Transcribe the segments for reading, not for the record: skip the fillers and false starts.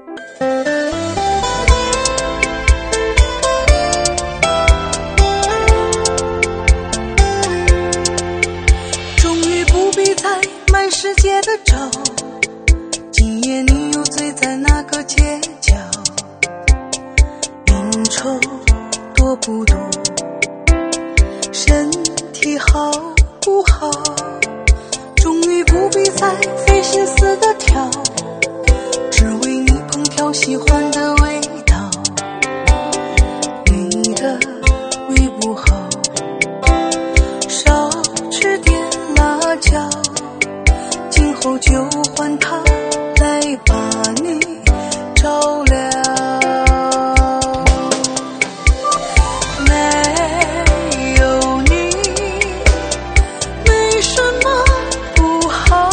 终于不必再满世界的找，今夜你又醉在那个街角，应酬多不多，身体好不好，终于不必再费心思的挑，只为你烹调喜欢的味道，你的胃不好，少吃点辣椒，今后就换它来把你照料。没有你没什么不好，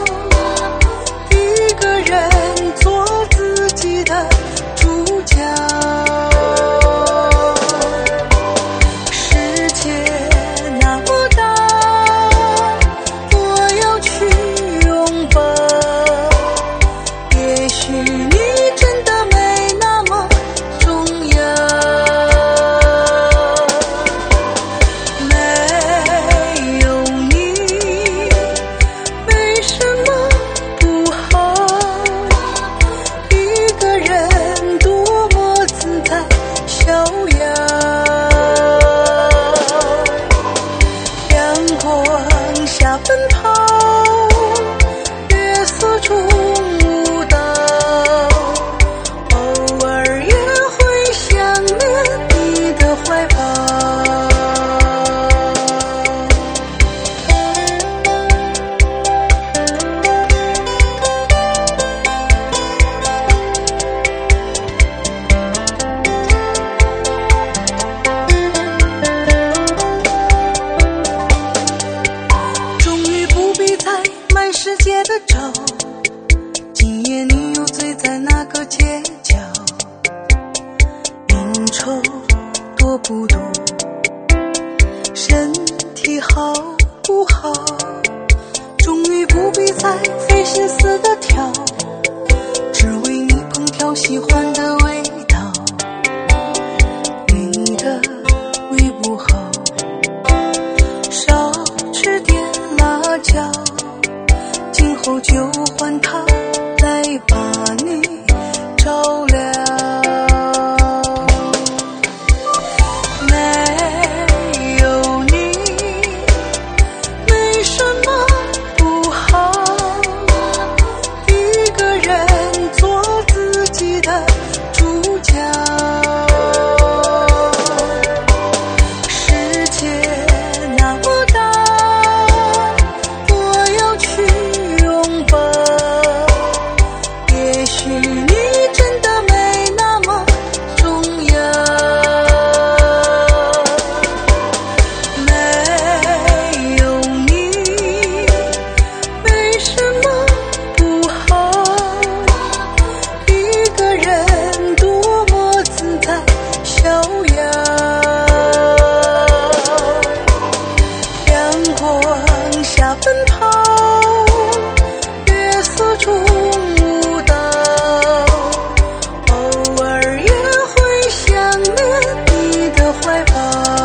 一个人做自己的主角，世界那么大，我要去拥抱，也许你真的没那么重要。没有你没什么不好，一个人多么自在逍遥，阳光下奔跑，月色中舞蹈，偶尔也会想念你的怀抱。终于不必再满世界的找，今夜你又醉在那个街角，应酬多不多，身体好不好，终于不必再费心思的挑，只为你烹调喜欢的味道，你的胃不好，少吃点辣椒，今后就换它来把你照料。没有你没什么不好，一个人做自己的主角，世界那么大，我要去拥抱，也许你真的没那么重要。没有你没什么不好，一个人多么自在逍遥，阳光下奔跑，月色中舞蹈，偶尔也会想念你的怀抱。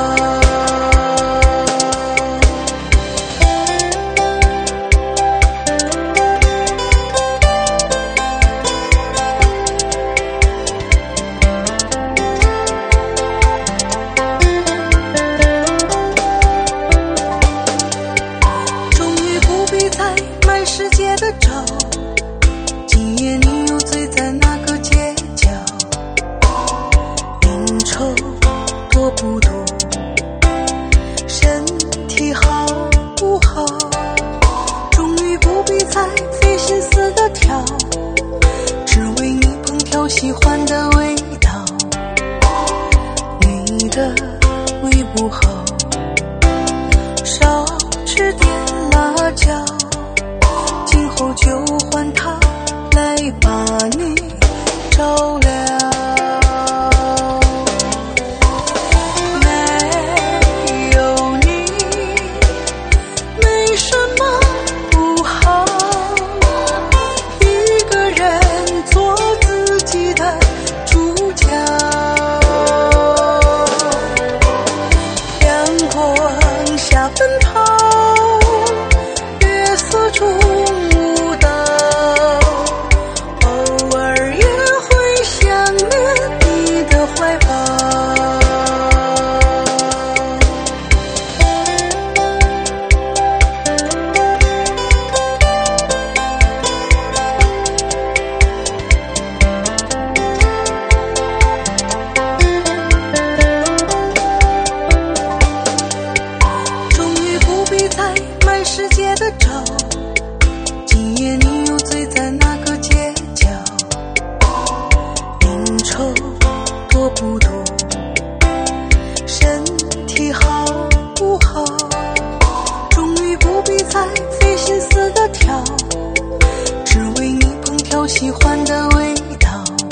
终于不必再满世界的找，今夜你又醉在那个街角，应酬多不多，身体好不好，终于不必再费心思的挑，只为你烹调喜欢的味道，你的胃不好，少吃点辣椒，今后就换它来把你照料。没有你没什么不好，一个人做自喜欢的味道，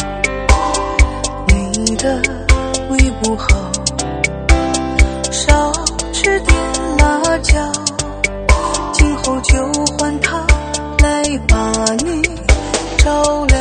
你的胃不好，少吃点辣椒，今后就换它来把你照料。